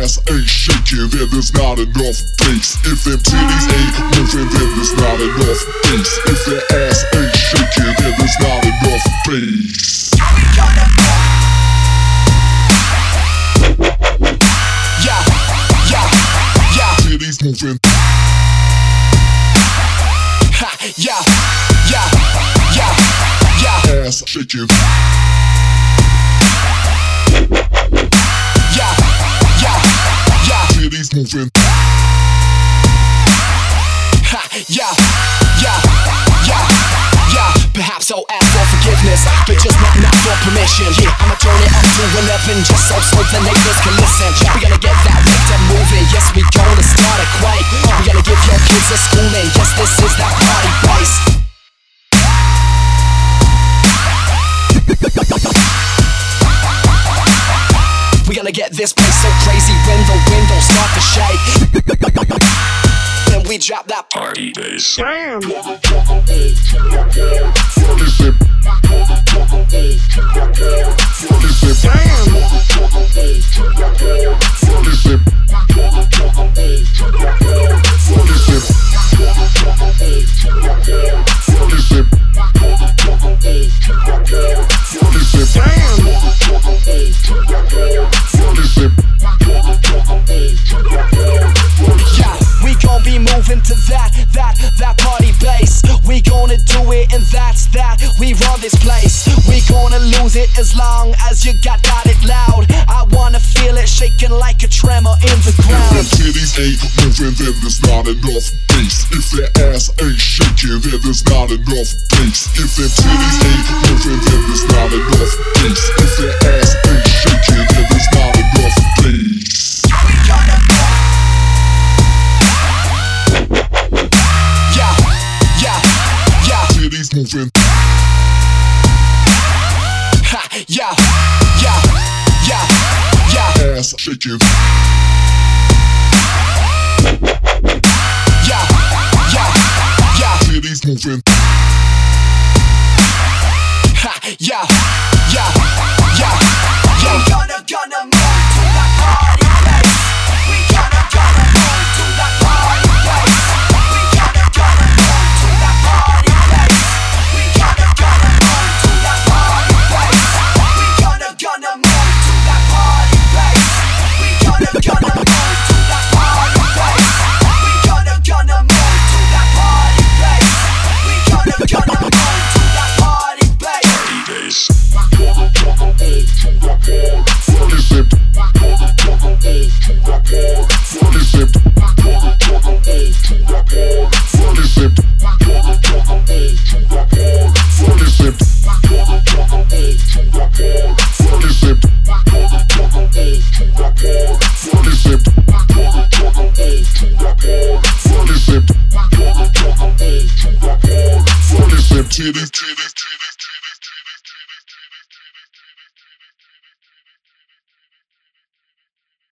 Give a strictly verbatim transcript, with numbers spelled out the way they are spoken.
ass ain't shaking, then there's not enough bass. If them titties ain't moving, then there's not enough bass. If that ass ain't shaking, then there's not enough bass. Yeah, yeah, yeah. Titties moving. Ha, yeah, yeah, yeah, yeah. Ass shaking. Yeah, yeah, yeah. Titties moving. Ha, yeah, yeah, yeah, yeah. Perhaps I'll ask for forgiveness, but just not not for permission. Yeah, I'ma turn it up to eleven, just so so the neighbors can listen. We gonna get that victim moving. Yes, we gonna start a quake. We gonna give your kids a schooling. Yes, this is that party place. We gonna get this place so crazy when the windows start to shake. Then we drop that party bass. Damn. Yeah, we gon' be moving to that, that, that party bass. We gonna do it and that's that. We run this place. We gonna lose it as long as you got got it loud. I wanna feel it shaking like a tremor in the ground. If them titties ain't moving, then there's not enough bass. If that ass ain't shaking, then there's not enough bass. If them titties ain't moving, then there's not enough bass. If that ass ain't shaking, then there's not enough bass. Yeah, yeah, yeah. Titties moving. Ha, yeah, yeah, yeah, yeah. Ass shaking. Yeah, yeah, yeah. Titties moving. Ha, yeah, yeah, yeah, yeah. We gonna gonna move to that party place. We gonna gonna move to that party place. We gonna gonna move to that party place. We gonna gonna move to that party place. We gonna gonna move to that party place. We gonna gonna move to that party place. We gonna gonna move to that party place. We gonna gonna move to that party place. Titties, titties, titties.